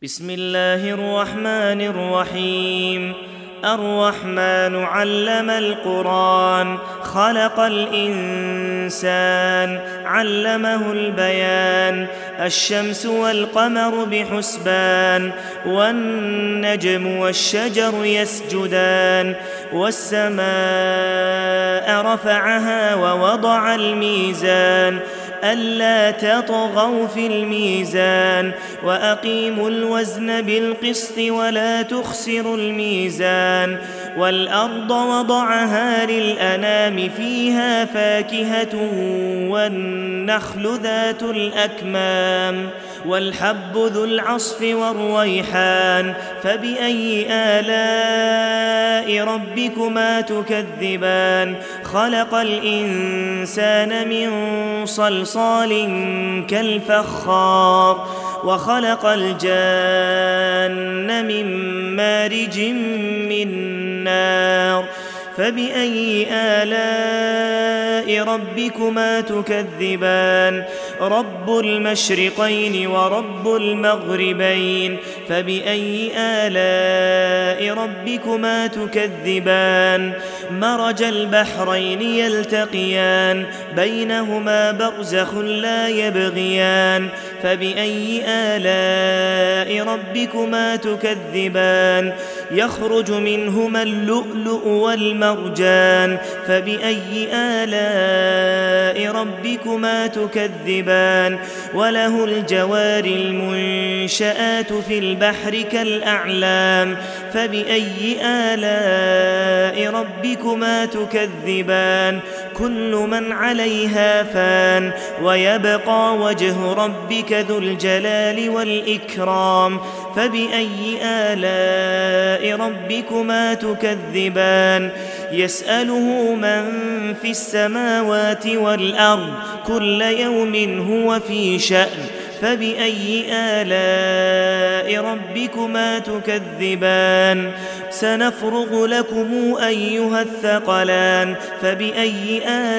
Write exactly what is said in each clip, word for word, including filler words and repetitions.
بسم الله الرحمن الرحيم. الرحمن علم القرآن، خلق الإنسان، علمه البيان. الشمس والقمر بحسبان، والنجم والشجر يسجدان. والسماء رفعها ووضع الميزان، ألا تطغوا في الميزان، وأقيموا الوزن بالقسط ولا تخسروا الميزان. والأرض وضعها للأنام، فيها فاكهة والنخل ذات الأكمام، والحب ذو العصف والريحان. فبأي آلاء ربكما تكذبان؟ خلق الإنسان من صلصال كالفخار، وخلق الجان من مارج من نار. فبأي آلاء ربكما تكذبان؟ رب المشرقين ورب المغربين. فبأي آلاء ربكما تكذبان؟ مرج البحرين يلتقيان، بينهما برزخ لا يبغيان. فبأي آلاء ربكما تكذبان؟ يخرج منهما اللؤلؤ والمرجان. فبأي آلاء ربكما تكذبان؟ وله الجوار المنشآت في البحر كالأعلام. فبأي آلاء ربكما تكذبان؟ كل من عليها فان، ويبقى وجه ربك ذو الجلال والإكرام. فبأي آلاء ربكما تكذبان؟ يسأله من في السماوات والأرض، كل يوم هو في شأن. فبأي آلاء ربكما تكذبان؟ سنفرغ لكم أيها الثقلان. فبأي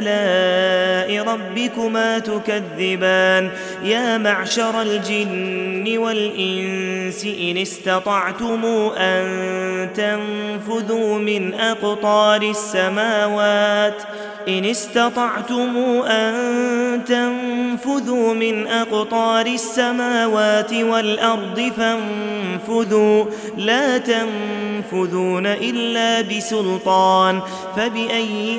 آلاء ربكما تكذبان؟ يا معشر الجن والإنس إن استطعتم أن تنفذوا من أقطار السماوات إن استطعتم أن تنفذوا من أقطار السماوات والأرض فانفذوا، لا تنفذون إلا بسلطان. فبأي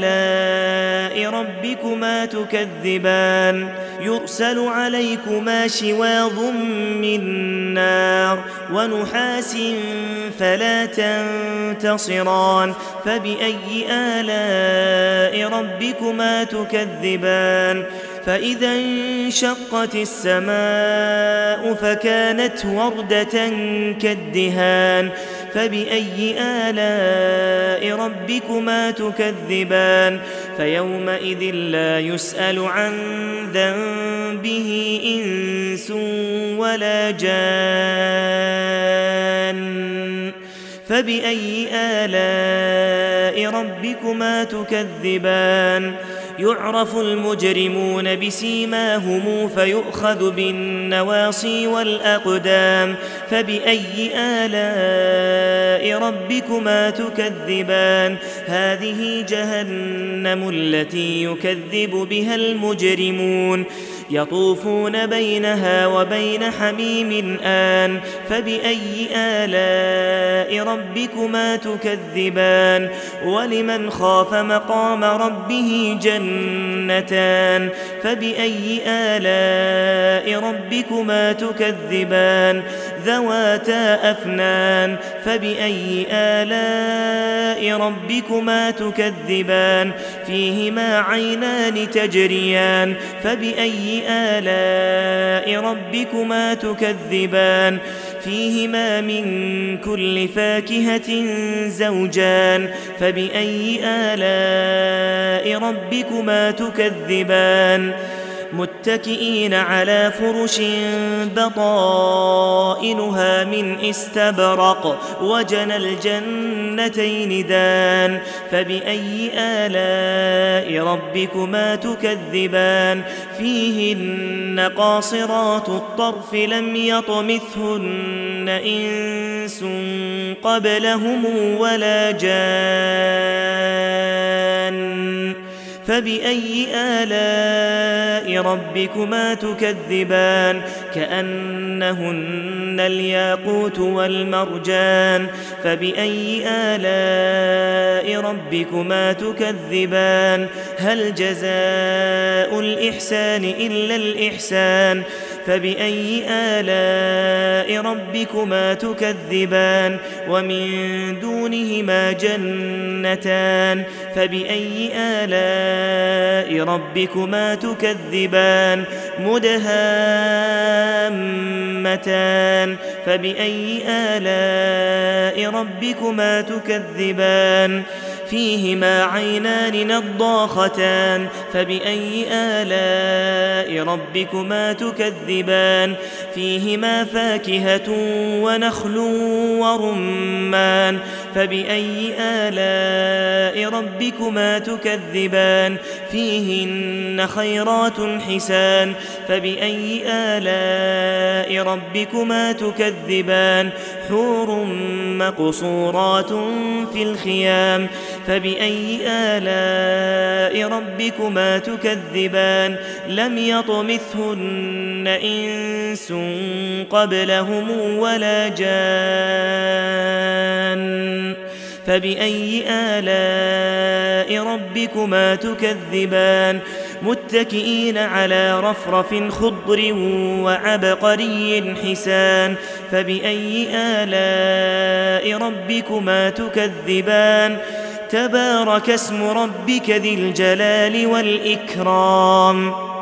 آلاء ربكما تكذبان؟ يرسل عليكما شواظ من نار ونحاس فلا تنتصران. فبأي آلاء ربكما تكذبان؟ فإذا انشقت السماء فكانت وردة كالدهان. فبأي آلاء ربكما تكذبان؟ فيومئذ لا يسأل عن ذنبه إنس ولا جان. فبأي آلاء ربكما تكذبان؟ يعرف المجرمون بسيماهم فيؤخذ بالنواصي والأقدام. فبأي آلاء ربكما تكذبان؟ هذه جهنم التي يكذب بها المجرمون، يطوفون بينها وبين حميم آن. فبأي آلاء ربكما تكذبان؟ ولمن خاف مقام ربه جنتان. فبأي آلاء ربكما تكذبان؟ ذواتا أفنان. فبأي آلاء ربكما تكذبان؟ فيهما عينان تجريان. فبأي آلاء ربكما تكذبان؟ فيهما من كل فاكهة زوجان. فبأي آلاء ربكما تكذبان؟ متكئين على فرش بطائنها من استبرق وجنى الجنتين دان فبأي آلاء ربكما تكذبان فيهن قاصرات الطرف لم يطمثهن إنس قبلهم ولا جان فبأي آلاء ربكما تكذبان كأنهن الياقوت والمرجان فبأي آلاء ربكما تكذبان هل جزاء الإحسان إلا الإحسان فبأي آلاء ربكما تكذبان ومن دونهما جنتان فبأي آلاء ربكما تكذبان مدهامتان فبأي آلاء ربكما تكذبان فيهما عينان نضاختان فبأي آلاء ربكما تكذبان فيهما فاكهة ونخل ورمان فبأي آلاء ربكما تكذبان فيهن خيرات حسان فبأي آلاء ربكما تكذبان حور مقصورات في الخيام فبأي آلاء ربكما تكذبان لم يطمثهن إنس قبلهم ولا جان فبأي آلاء ربكما تكذبان متكئين على رفرف خضر وعبقري حسان فبأي آلاء ربكما تكذبان تبارك اسم ربك ذي الجلال والإكرام